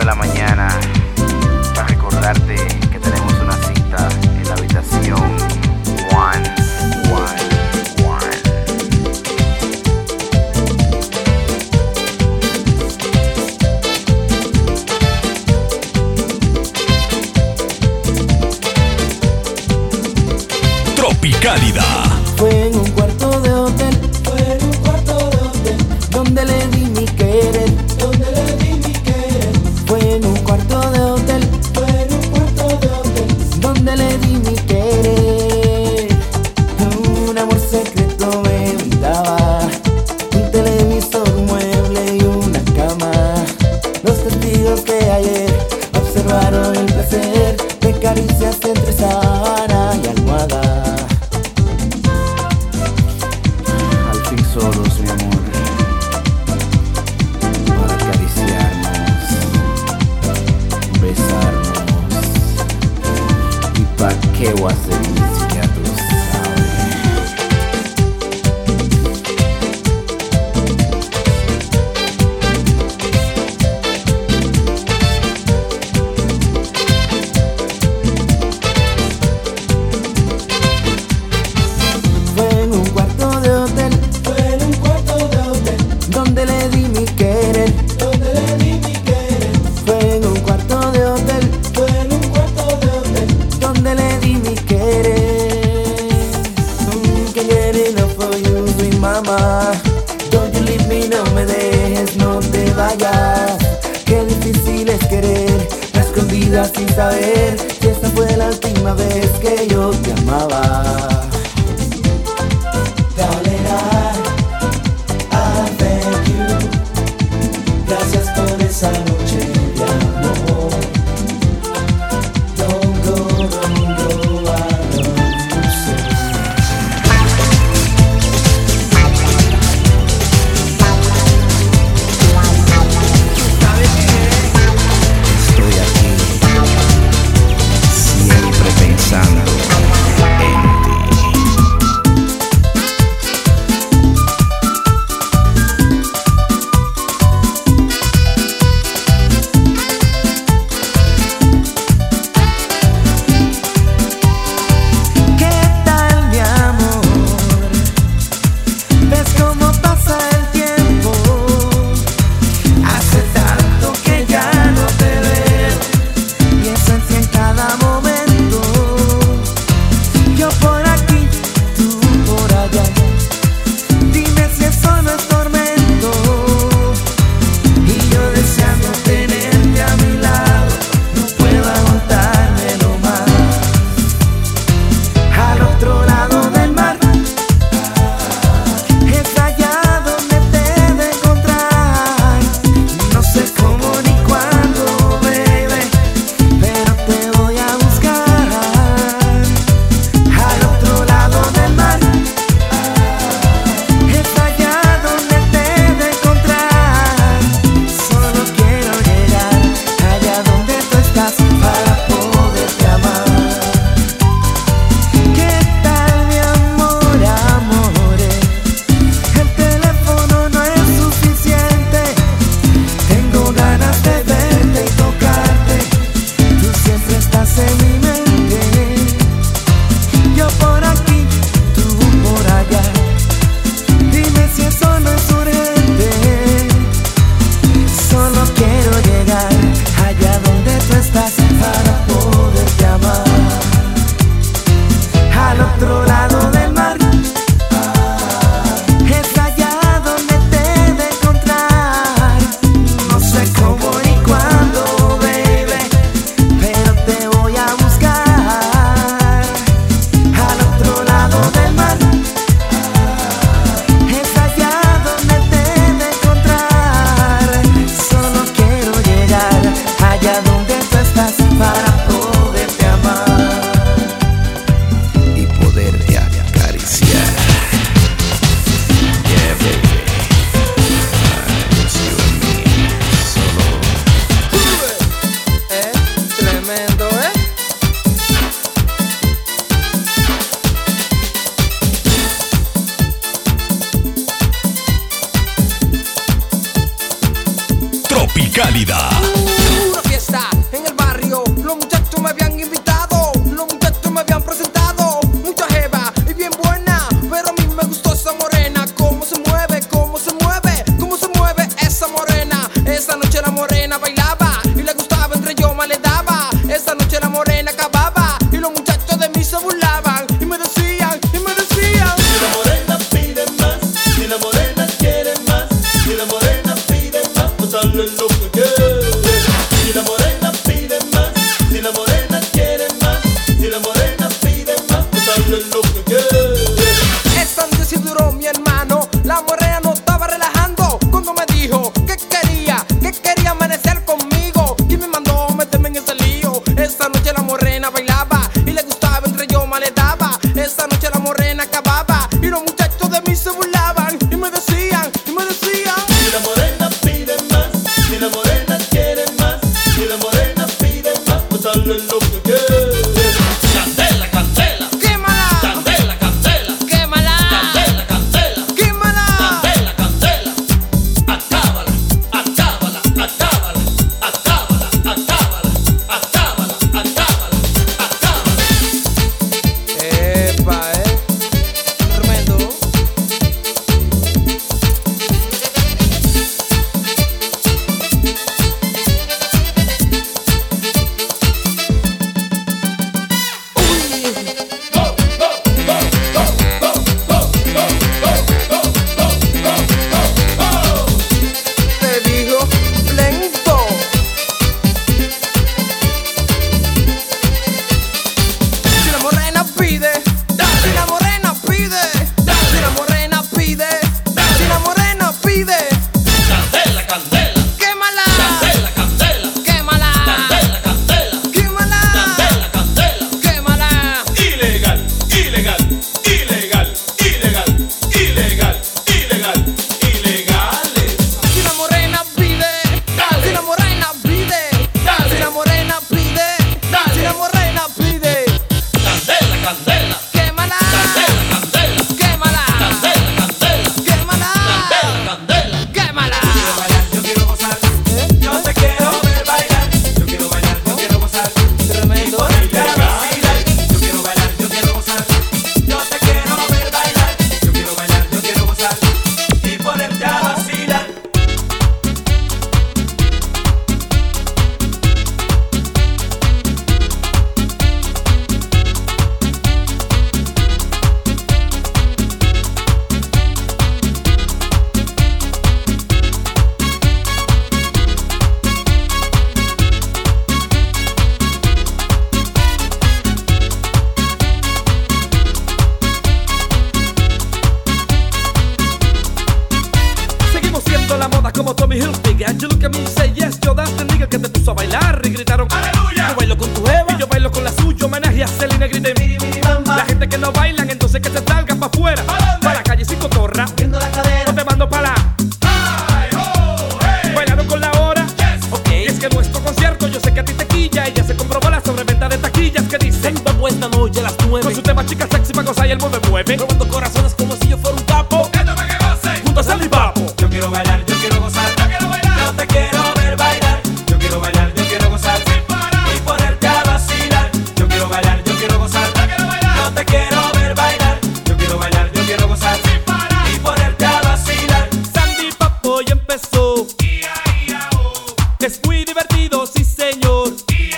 de la mañana para recordarte que tenemos una cita en la habitación 111. Tropicálida. Fue en un cuarto de hotel, donde le di mi querer, Fue en un cuarto de hotel, donde le di mi querer. Un amor secreto me brindaba, un televisor, un mueble y una cama. Los testigos que ayer observaron el placer de caricias entre sábana y almohada. Solos, mi amor, para acariciarnos, besarnos. ¿Y pa' qué voy a hacer eso? Ya tú Fue en un cuarto de hotel, donde le di mi querer, Fue en un cuarto de hotel, donde le di mi querer. Can get enough for you, sweet mama. Don't you leave me, no me dejes, no te vayas. Qué difícil es querer a escondidas sin saber si esta fue la última vez que yo te amaba. Darling, I thank you. Gracias por esa noche de amor. Don't go, I love you so. estoy aquí, siempre pensando en ti. ¿Qué tal, mi amor? ¿Ves cómo pasa el tiempo? Hace tanto que ya no te veo. Pienso en ti en cada momento. Yo por aquí, tú por allá. Dime si eso no es tormento. Y yo deseando tenerte a mi lado, no puedo aguantármelo más. Al otro lado del mar, es allá donde te he de encontrar. No sé cómo ni cuándo, baby, pero te voy a buscar. Al otro lado del mar, es allá donde te he de encontrar. Solo quiero llegar allá donde tú estás para poderte amar. ¿Qué tal, mi amor, amore? El teléfono no es suficiente. Tengo ganas de verte y tocarte. Tú siempre estás en mi mente. Yo por aquí, tú por allá. Dime si eso no es urgente. Solo quiero llegar allá donde tú estás para poderte amar. Al otro lado del mar, es allá donde te he de encontrar. No sé cómo ni cuándo, baby, pero te voy a buscar. Al otro lado del mar, es allá donde te he de encontrar. Solo quiero llegar allá donde tú estás para poderte amar. Y poderte acariciar. Yeah, baby. Just you and me. Solo. Tremendo, Tropicálida. como Tommy Hilfiger. You look at me and say yes, yo that's the nigga que te puso a bailar y gritaron ¡Aleluya! Yo bailo con tu jeva y yo bailo con la suya. Homenaje a Selena, grité miri, miri, bamba. La gente que no bailan, entonces que se salgan pa' afuera, pa' la calle sin cotorra, viendo la cadera. No te mando pa' la bailaron con la hora, yes. Okay. Y es que nuestro concierto yo sé que a ti te quilla y ya se comprobó la sobreventa de taquillas que dicen Tengo esta noche a las 9 con su tema chica sexy pa' gozar y el mueve mueve, robando corazones como si yo fuera un capo. Esto pa' que goce junto a Sandy Papo. Yo quiero bailar, yo quiero gozar, yo quiero bailar. No te quiero ver bailar. Yo quiero bailar, yo quiero gozar sin parar y ponerte a vacilar. Yo quiero bailar, yo quiero gozar, yo quiero bailar. No te quiero ver bailar. Yo quiero bailar, yo quiero gozar sin parar y ponerte a vacilar. Sandy Papo ya empezó. Es muy divertido, sí señor.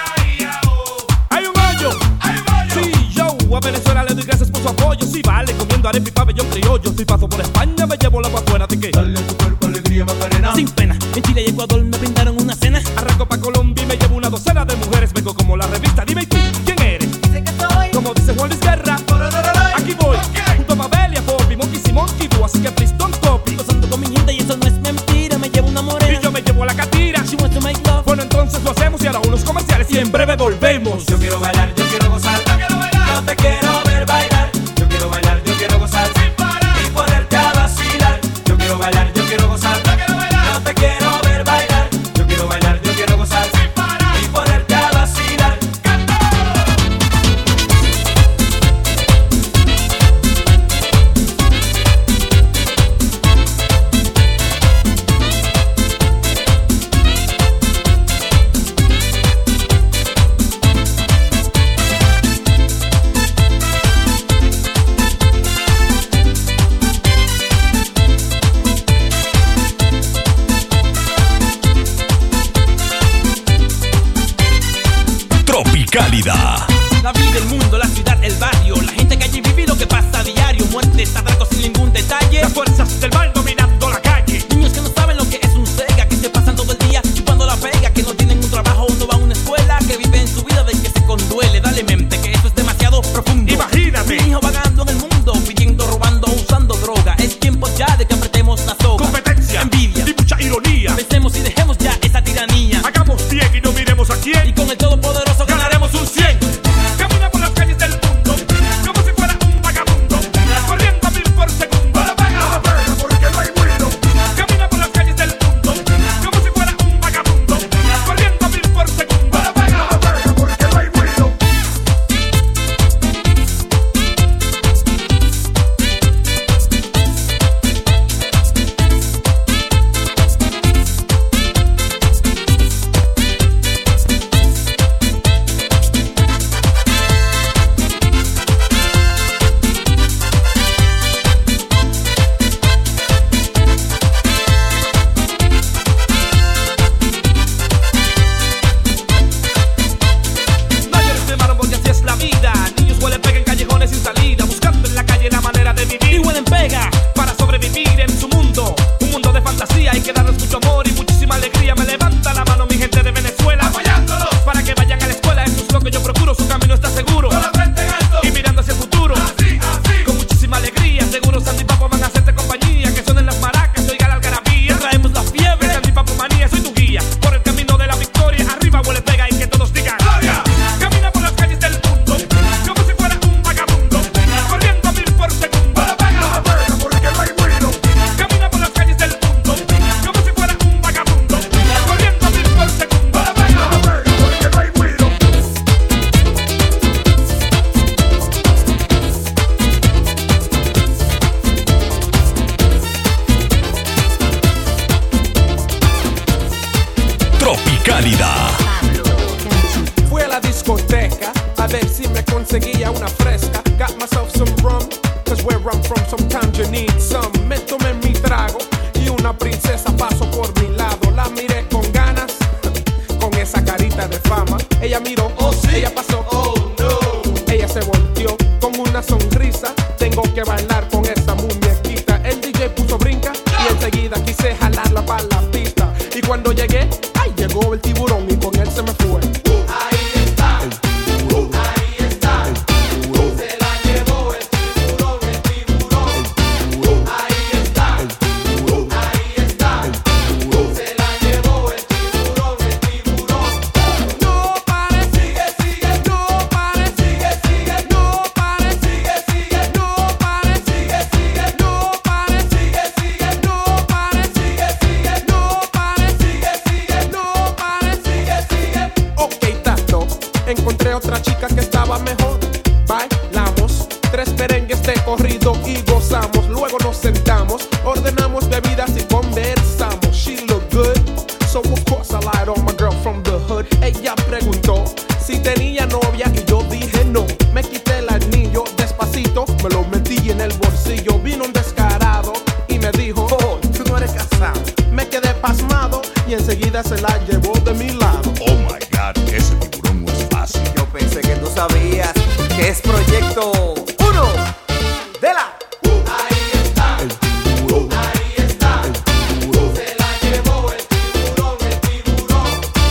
Hay un hoyo. Sí, yo a Venezuela le doy gracias por su apoyo. Sí, vale, comiendo arepa y pabellón criollo. Si paso por España me llevo la afuera. ¿De qué? Dale a tu cuerpo alegría, Macarena. Sin pena, en Chile y Ecuador me brindaron una cena. Arranco pa' Colombia y me llevo una docena de mujeres. Vengo como la revista, dime tú, ¿quién eres? Dice que soy. Como dice Juan Luis Guerra, aquí voy, junto a Mabel y a Bobby, Monkey y Monkey Doo. Así que please don't copy. Gozando con mi gente y eso no es mentira. Me llevo una morena y yo me llevo a la catira. She wants to make love. Bueno, entonces lo hacemos y ahora unos comerciales y en breve volvemos. Yo quiero bailar, yo quiero gozar, yo quiero bailar. No te quiero ver bailar. Yo quiero bailar, yo quiero gozar sin parar y ponerte a vacilar. Yo quiero bailar, yo quiero gozar, yo quiero bailar. No te quiero ver bailar. Yo quiero bailar, yo quiero gozar sin parar y ponerte a vacilar. Tropicalidad. La vida, el mundo, la ciudad, el barrio. La gente que allí vive lo que pasa a diario. Muertes, atracos sin ningún detalle. Las fuerzas del mal dominando la calle. Niños que no saben lo que es un Sega, que se pasan todo el día chupando la pega, que no tienen un trabajo o no van a una escuela, que viven su vida del que se conduele. Dale mente, que eso es demasiado profundo. Imagínate. Mi hijo vagando en el mundo, pidiendo, robando, usando droga. Es tiempo ya de que apretemos la soga. Competencia, envidia y mucha ironía. Pensemos y dejemos ya esa tiranía. Hagamos bien y no miremos a quién. Y con el todopoderoso ganaremos un 100. Camina por las calles del mundo como si fuera un vagabundo, corriendo a 1000 por segundo. Porque no hay conseguía una fresca. Got myself some rum, cause where I'm from sometimes you need some. Me tomé mi trago y una princesa pasó por mi lado. La miré con ganas, con esa carita de fama. Ella miró, oh sí, ella pasó, oh no. Ella se volteó con una sonrisa. Tengo que bailar con esa muñequita. El DJ puso brinca y enseguida quise jalarla para la pista. Y cuando llegué, ay, llegó el tiburón y con él se me fue. Ahí está, el tiburón. Ahí está, el tiburón. Se la llevó el tiburón, el tiburón. El tiburón. Ahí está, el tiburón. Ahí está, el tiburón. Se la llevó el tiburón, el tiburón. No pares, Sigue, sigue, no pares, sigue, sigue, no pares, sigue, sigue, no pares, sigue, sigue, no pares, sigue, sigue, no pares, sigue, sigue, no pares, sigue, sigue, no pares. sigue, sigue. Ok, tato, encontré otra chica que estaba mejor. Bailamos 3 merengues de corrido y gozamos. Luego nos sentamos, ordenamos bebidas y conversamos. She looked good, so of course I lied on my girl from the hood. Ella preguntó si tenía novia y yo dije no. Me quité el anillo despacito, me lo metí en el bolsillo. Vino un descarado y me dijo, oh, tú no eres casado. Me quedé pasmado y enseguida se la llevó de mi lado. Oh my God, ese tiburón no es fácil. Yo pensé que tú sabías que es Proyecto 1 de la. Ahí está, El tiburón, ahí está. el tiburón, Se la llevó el tiburón, el tiburón.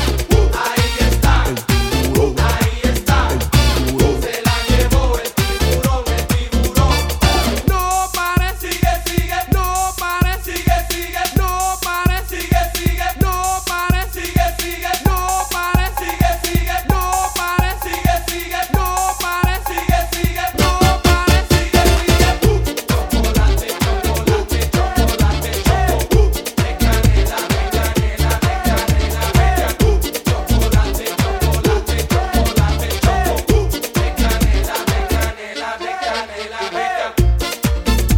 Ahí está, el tiburón, ahí está. el tiburón. Se la llevó el tiburón, el tiburón. No pares, Sigue, sigue, no pares, sigue, sigue, no pares, sigue, sigue, no pares, sigue, sigue, no pares, sigue, sigue, no pares, sigue, sigue, no pares, sigue, sigue, no pares. sigue, sigue. Chocolate, chocolate, chocolate, choco. De canela, de canela, de canela, bella. Chocolate, chocolate, chocolate, choco. De canela, de canela, de canela, bella.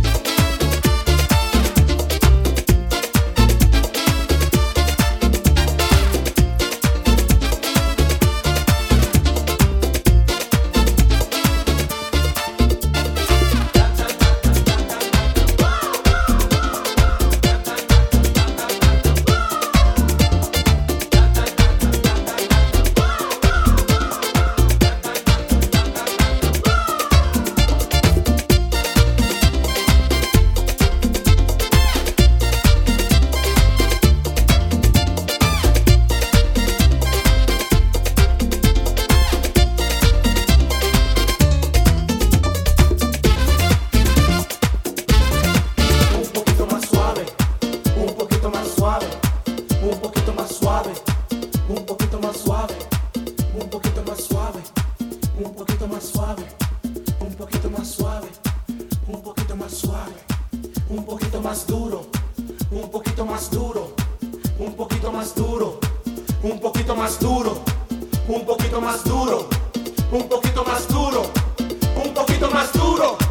Un poquito más suave, un poquito más suave, un poquito más suave, un poquito más suave, un poquito más suave, un poquito más suave, un poquito más suave, un poquito más suave, un poquito más duro, un poquito más duro, un poquito más duro, un poquito más duro, un poquito más duro, un poquito más duro, un poquito más duro.